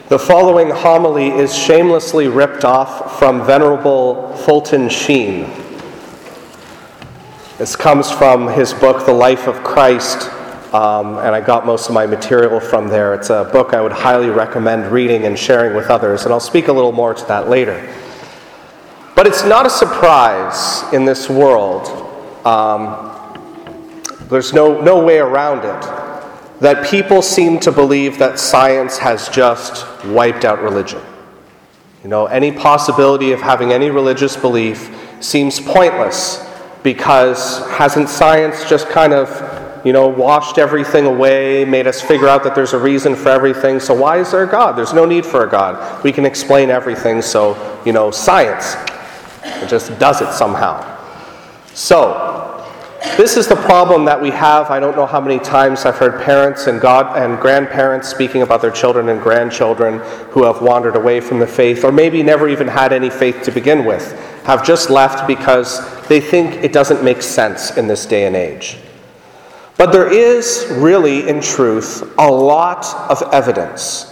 The following homily is shamelessly ripped off from Venerable Fulton Sheen. This comes from his book, The Life of Christ, and I got most of my material from there. It's a book I would highly recommend reading and sharing with others, and I'll speak a little more to that later. But it's not a surprise in this world, there's no way around it, that people seem to believe that science has just wiped out religion. Any possibility of having any religious belief seems pointless, because hasn't science just kind of, washed everything away, made us figure out that there's a reason for everything? So why is there a God? There's no need for a God. We can explain everything, so, science, it just does it somehow. So, this is the problem that we have. I don't know how many times I've heard parents and grandparents speaking about their children and grandchildren who have wandered away from the faith, or maybe never even had any faith to begin with, have just left because they think it doesn't make sense in this day and age. But there is really, in truth, a lot of evidence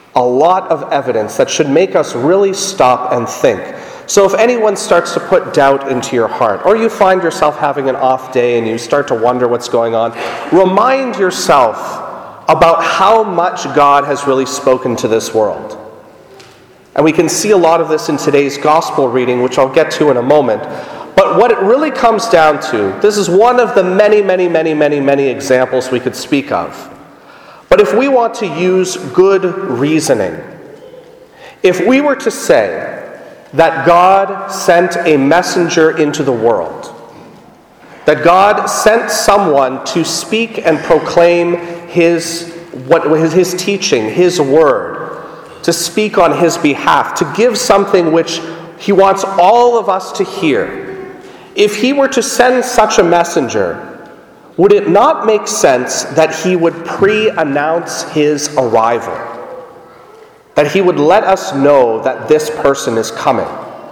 that should make us really stop and think. So if anyone starts to put doubt into your heart, or you find yourself having an off day and you start to wonder what's going on, remind yourself about how much God has really spoken to this world. And we can see a lot of this in today's gospel reading, which I'll get to in a moment. But what it really comes down to, this is one of the many examples we could speak of. But if we want to use good reasoning, if we were to say that God sent a messenger into the world, that God sent someone to speak and proclaim his teaching, his word, to speak on his behalf, to give something which he wants all of us to hear. If he were to send such a messenger, would it not make sense that he would pre-announce his arrival? That he would let us know that this person is coming?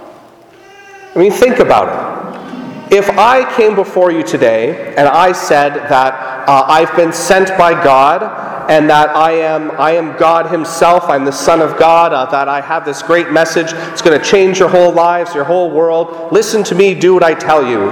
Think about it. If I came before you today and I said that I've been sent by God and that I am God himself, I'm the Son of God, that I have this great message, it's going to change your whole lives, your whole world, listen to me, do what I tell you,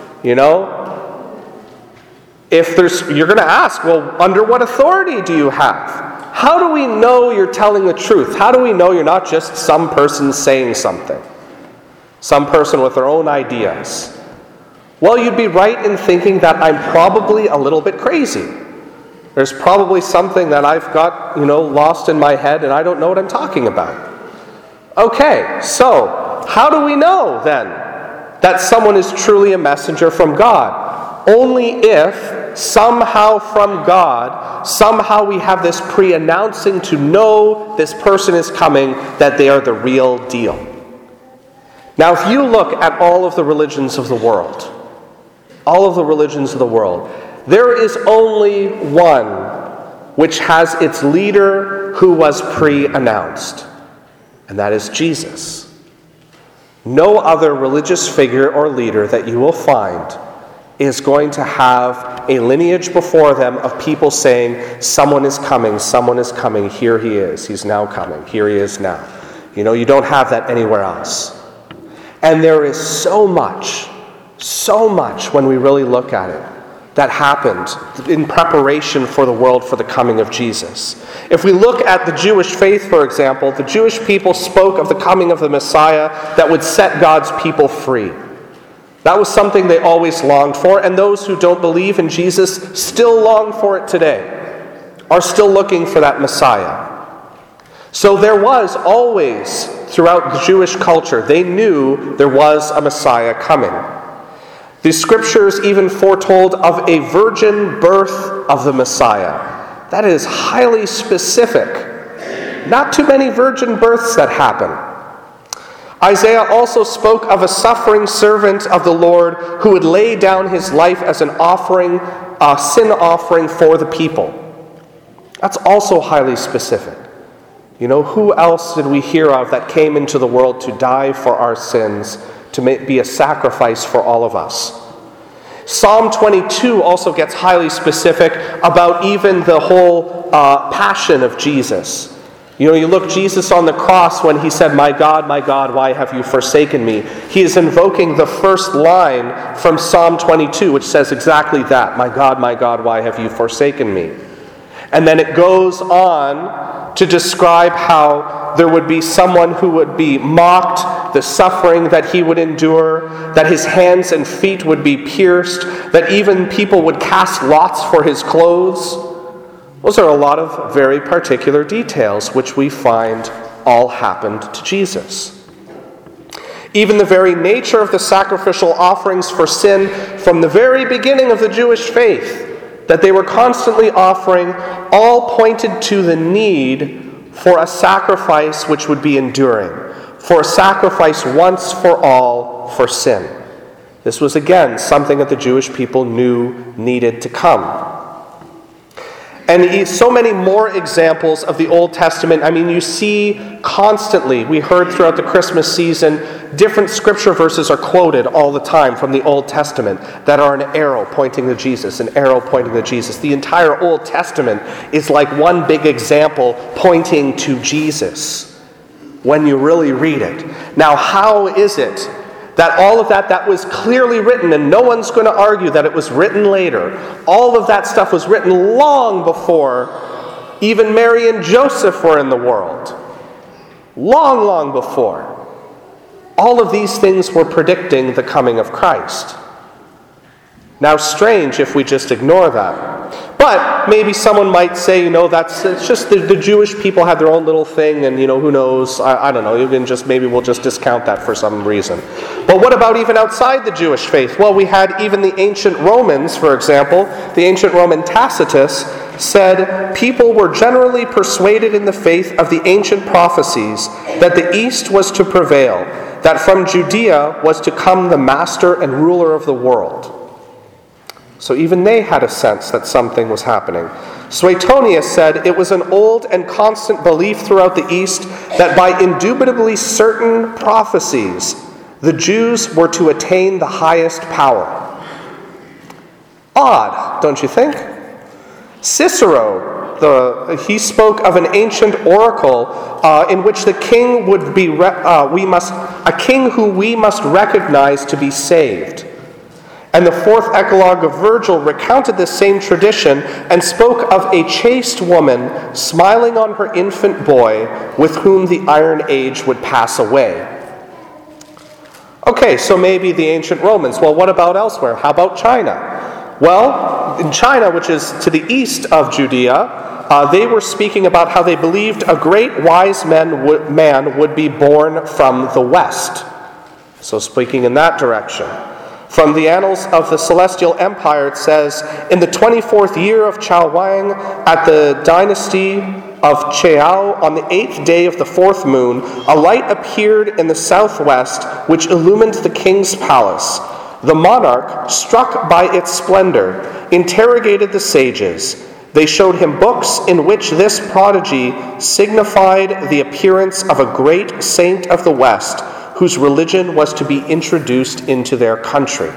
you're going to ask, well, under what authority do you have? How do we know you're telling the truth? How do we know you're not just some person saying something? Some person with their own ideas? Well, you'd be right in thinking that I'm probably a little bit crazy. There's probably something that I've got, lost in my head, and I don't know what I'm talking about. Okay, so how do we know then that someone is truly a messenger from God? Only if somehow from God, somehow we have this pre-announcing to know this person is coming, that they are the real deal. Now, if you look at all of the religions of the world, there is only one which has its leader who was pre-announced, and that is Jesus. No other religious figure or leader that you will find is going to have a lineage before them of people saying, someone is coming, here he is, he's now coming, here he is now. You don't have that anywhere else. And there is so much when we really look at it that happened in preparation for the world for the coming of Jesus. If we look at the Jewish faith, for example, the Jewish people spoke of the coming of the Messiah that would set God's people free. That was something they always longed for, and those who don't believe in Jesus still long for it today, are still looking for that Messiah. So there was always, throughout the Jewish culture, they knew there was a Messiah coming. The scriptures even foretold of a virgin birth of the Messiah. That is highly specific. Not too many virgin births that happen. Isaiah also spoke of a suffering servant of the Lord who would lay down his life as an offering, a sin offering for the people. That's also highly specific. Who else did we hear of that came into the world to die for our sins, to be a sacrifice for all of us? Psalm 22 also gets highly specific about even the whole passion of Jesus. You look Jesus on the cross when he said, my God, why have you forsaken me? He is invoking the first line from Psalm 22, which says exactly that. My God, why have you forsaken me? And then it goes on to describe how there would be someone who would be mocked, the suffering that he would endure, that his hands and feet would be pierced, that even people would cast lots for his clothes. Those are a lot of very particular details which we find all happened to Jesus. Even the very nature of the sacrificial offerings for sin from the very beginning of the Jewish faith, that they were constantly offering, all pointed to the need for a sacrifice which would be enduring, for a sacrifice once for all for sin. This was again something that the Jewish people knew needed to come. And so many more examples of the Old Testament. You see constantly, we heard throughout the Christmas season, different scripture verses are quoted all the time from the Old Testament that are an arrow pointing to Jesus, an arrow pointing to Jesus. The entire Old Testament is like one big example pointing to Jesus when you really read it. Now, how is it that all of that was clearly written, and no one's going to argue that it was written later. All of that stuff was written long before even Mary and Joseph were in the world. Long, long before. All of these things were predicting the coming of Christ. Now, strange if we just ignore that. But maybe someone might say, it's just the Jewish people had their own little thing, and who knows? I don't know. Maybe we'll just discount that for some reason. But what about even outside the Jewish faith? Well, we had even the ancient Romans, for example. The ancient Roman Tacitus said people were generally persuaded in the faith of the ancient prophecies that the East was to prevail, that from Judea was to come the master and ruler of the world. So even they had a sense that something was happening. Suetonius said it was an old and constant belief throughout the East that by indubitably certain prophecies, the Jews were to attain the highest power. Odd, don't you think? Cicero, he spoke of an ancient oracle in which the king would be a king who we must recognize to be saved. And the fourth Eclogue of Virgil recounted this same tradition and spoke of a chaste woman smiling on her infant boy with whom the Iron Age would pass away. Okay, so maybe the ancient Romans. Well, what about elsewhere? How about China? Well, in China, which is to the east of Judea, they were speaking about how they believed a great wise man would be born from the west. So speaking in that direction. From the Annals of the Celestial Empire, it says, in the 24th year of Chao Wang, at the dynasty of Chao, on the 8th day of the 4th moon, a light appeared in the southwest, which illumined the king's palace. The monarch, struck by its splendor, interrogated the sages. They showed him books in which this prodigy signified the appearance of a great saint of the West, whose religion was to be introduced into their country.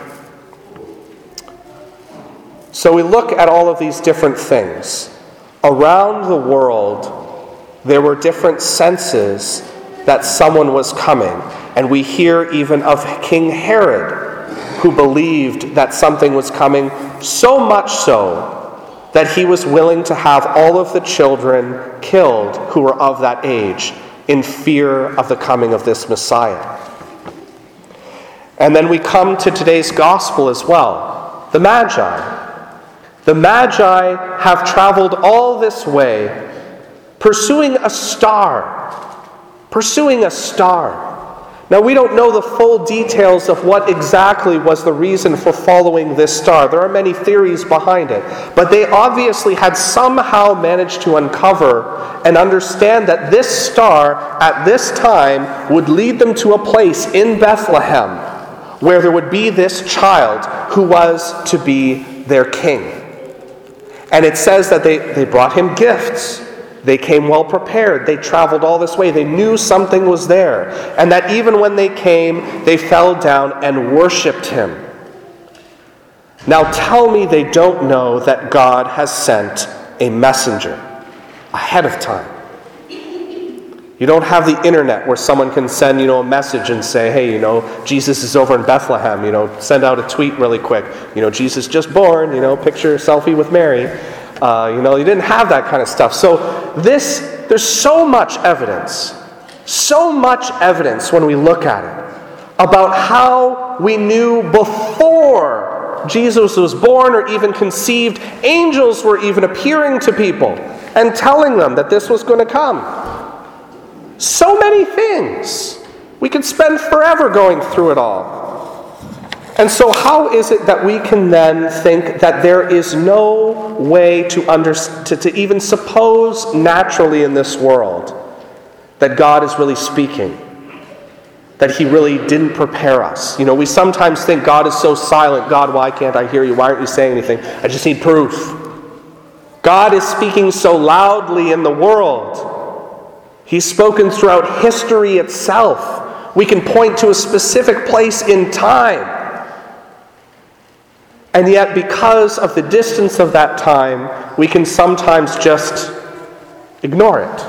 So we look at all of these different things. Around the world, there were different senses that someone was coming. And we hear even of King Herod, who believed that something was coming, so much so that he was willing to have all of the children killed who were of that age, in fear of the coming of this Messiah. And then we come to today's gospel as well. The Magi. The Magi have traveled all this way, pursuing a star. Pursuing a star. Now, we don't know the full details of what exactly was the reason for following this star. There are many theories behind it. But they obviously had somehow managed to uncover and understand that this star, at this time, would lead them to a place in Bethlehem where there would be this child who was to be their king. And it says that they brought him gifts. They came well prepared. They traveled all this way. They knew something was there. And that even when they came, they fell down and worshipped him. Now tell me they don't know that God has sent a messenger ahead of time. You don't have the internet where someone can send, a message and say, hey, Jesus is over in Bethlehem, send out a tweet really quick. Jesus just born, picture selfie with Mary. You didn't have that kind of stuff. So there's so much evidence when we look at it about how we knew before Jesus was born or even conceived, angels were even appearing to people and telling them that this was going to come. So many things. We could spend forever going through it all. And so how is it that we can then think that there is no way to even suppose naturally in this world that God is really speaking? That He really didn't prepare us? We sometimes think God is so silent. God, why can't I hear you? Why aren't you saying anything? I just need proof. God is speaking so loudly in the world. He's spoken throughout history itself. We can point to a specific place in time. And yet, because of the distance of that time, we can sometimes just ignore it.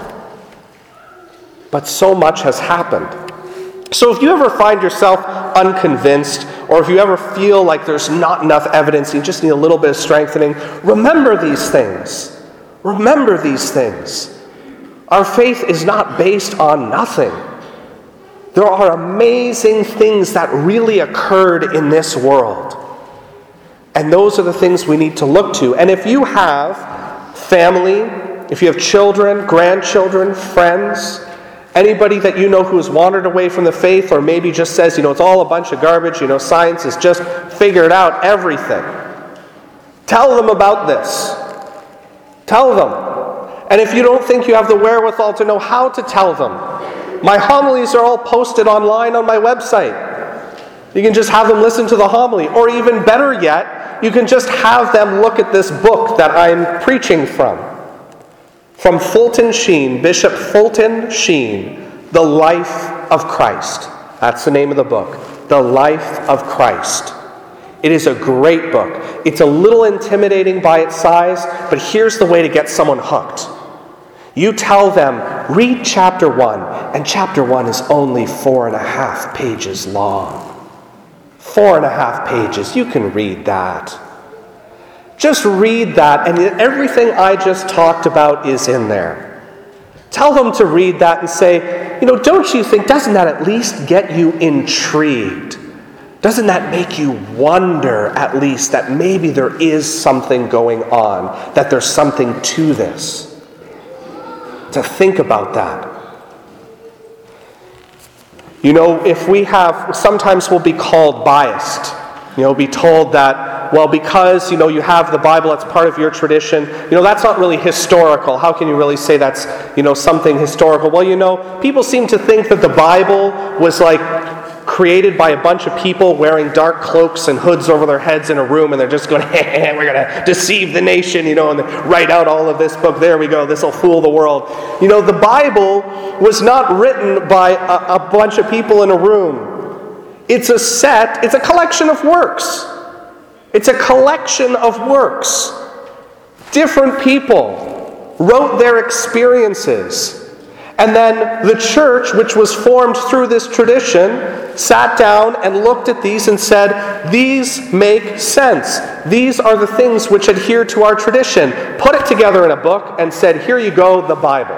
But so much has happened. So if you ever find yourself unconvinced, or if you ever feel like there's not enough evidence, you just need a little bit of strengthening, remember these things. Remember these things. Our faith is not based on nothing. There are amazing things that really occurred in this world. And those are the things we need to look to. And if you have family, if you have children, grandchildren, friends, anybody that you know who has wandered away from the faith or maybe just says, it's all a bunch of garbage, science has just figured out everything. Tell them about this. Tell them. And if you don't think you have the wherewithal to know how to tell them, my homilies are all posted online on my website. You can just have them listen to the homily. Or even better yet, you can just have them look at this book that I'm preaching from. From Fulton Sheen, Bishop Fulton Sheen, The Life of Christ. That's the name of the book. The Life of Christ. It is a great book. It's a little intimidating by its size, but here's the way to get someone hooked. You tell them, read chapter 1, and chapter 1 is only 4.5 pages long. 4.5 pages, you can read that. Just read that, and everything I just talked about is in there. Tell them to read that and say, don't you think, doesn't that at least get you intrigued? Doesn't that make you wonder, at least, that maybe there is something going on, that there's something to this? To think about that. If we have, sometimes we'll be called biased. Be told that, because, you have the Bible, that's part of your tradition, that's not really historical. How can you really say that's, something historical? Well, people seem to think that the Bible was created by a bunch of people wearing dark cloaks and hoods over their heads in a room, and they're just going, hey, we're going to deceive the nation, and write out all of this book. There we go, this will fool the world. The Bible was not written by a bunch of people in a room. It's a collection of works. It's a collection of works. Different people wrote their experiences. And then the church, which was formed through this tradition, sat down and looked at these and said, these make sense. These are the things which adhere to our tradition. Put it together in a book and said, here you go, the Bible.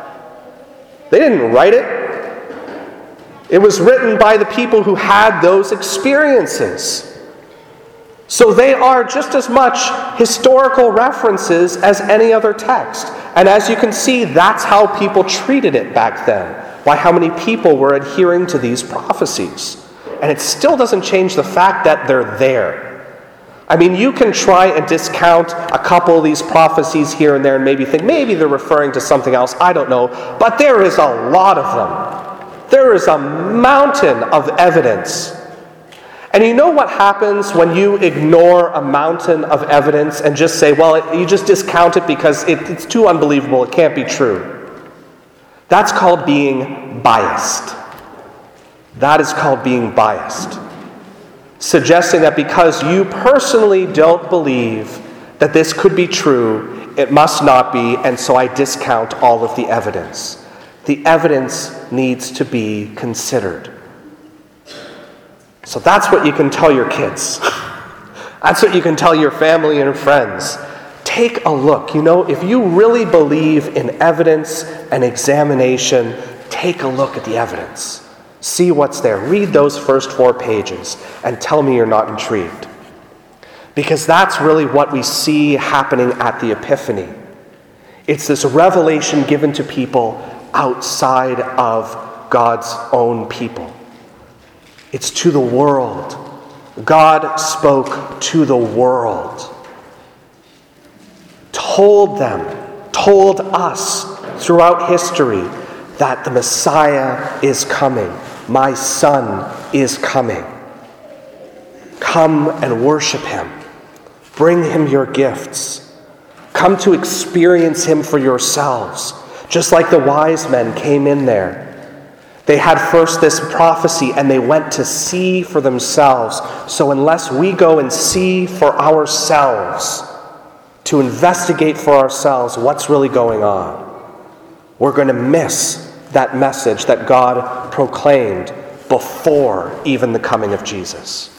They didn't write it. It was written by the people who had those experiences. So they are just as much historical references as any other text. And as you can see, that's how people treated it back then, by how many people were adhering to these prophecies. And it still doesn't change the fact that they're there. I mean, you can try and discount a couple of these prophecies here and there and maybe think maybe they're referring to something else. I don't know. But there is a lot of them. There is a mountain of evidence. And you know what happens when you ignore a mountain of evidence and just say, well, you just discount it because it's too unbelievable, it can't be true. That's called being biased. That is called being biased. Suggesting that because you personally don't believe that this could be true, it must not be, and so I discount all of the evidence. The evidence needs to be considered. So that's what you can tell your kids. That's what you can tell your family and friends. Take a look. If you really believe in evidence and examination, take a look at the evidence. See what's there. Read those first 4 pages and tell me you're not intrigued. Because that's really what we see happening at the Epiphany. It's this revelation given to people outside of God's own people. It's to the world. God spoke to the world. Told us throughout history that the Messiah is coming. My Son is coming. Come and worship him. Bring him your gifts. Come to experience him for yourselves. Just like the wise men came in there. They had first this prophecy and they went to see for themselves. So unless we go and see for ourselves, to investigate for ourselves what's really going on, we're going to miss that message that God proclaimed before even the coming of Jesus.